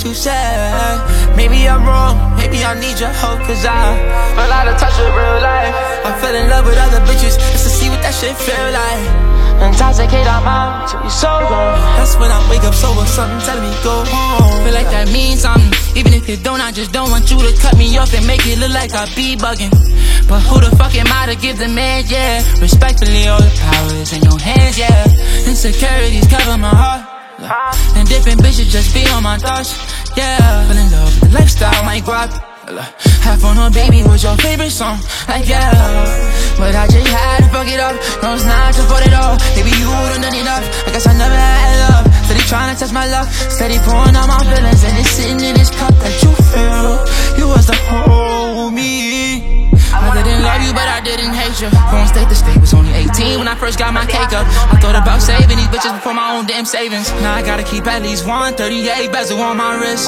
what you said. Maybe I'm wrong, maybe I need your help, cause I fell out of touch with real life. I fell in love with other bitches just to see what that shit feel like. Intoxicate, I'm out till you sober. That's when I wake up sober, something telling me go home. Feel like that means something, even if it don't. I just don't want you to cut me off and make it look like I be bugging. But who the fuck am I to give the man, yeah? Respectfully, all the power is in your hands, yeah. Insecurities cover my heart, and different bitches just be on my thoughts, yeah. Fell in love with the lifestyle, my guap. Half on her baby was your favorite song, like yeah. But I just had to fuck it up, no it's not to put it all. Maybe you wouldn't done enough, I guess I never had love. Steady trying to touch my luck, steady pouring out my feelings, and it's sitting in this cup that you feel. You was the whole me. I didn't love you, but I didn't hate you. Going state to state, was only 18 when I first got my cake up. I thought about saving these bitches before my own damn savings. Now I gotta keep at least 138 bezel on my wrist,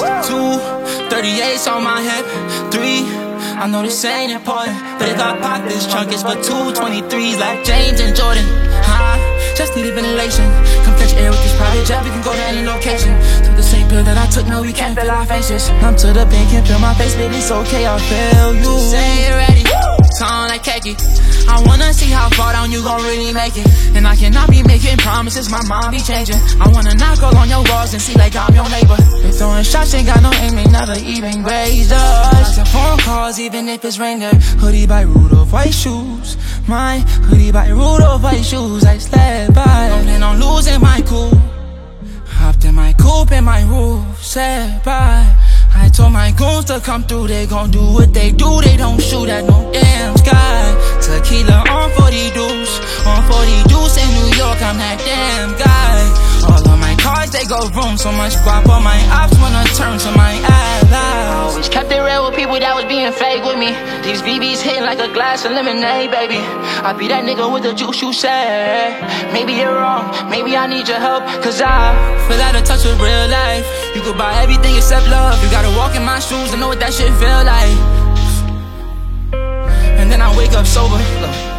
2 38s on my hip, 3. I know this ain't important, but if I pop this trunk, it's for 2 23s like James and Jordan. Just needed ventilation. Come catch air with this private jet, we can go to any location. Took the same pill that I took, no we can't feel our faces. I'm to the pin, can't feel my face, baby, it's okay, I'll feel you. Say it ready, sound like cakey. I wanna see how far down you gon' really make it. And I cannot be making promises, my mind be changing. I wanna knock all on your walls and see like I'm your neighbor. They throwing shots, ain't got no aim, they never even grazed us. Lots of phone calls, even if it's raining. Hoodie by Rudolph, white shoes. My hoodie by Rudolph, white shoes. I slid by, don't plan on losing my cool. Hopped in my coupe and my roof, said bye. I told my goons to come through, they gon' do what they do. They don't shoot at no damn sky. Tequila on 40 deuce, on 40 deuce in New York, I'm that damn guy. All of my cars, they go vroom, so much guap on my ops wanna turn to my allies. Always kept it real with people that was being fake with me. These BBs hitting like a glass of lemonade, baby. I be that nigga with the juice you said. Maybe you're wrong, maybe I need your help, cause I feel out of touch with real life. You could buy everything except love. You gotta walk in my shoes to know what that shit feel like. And then I wake up sober, look.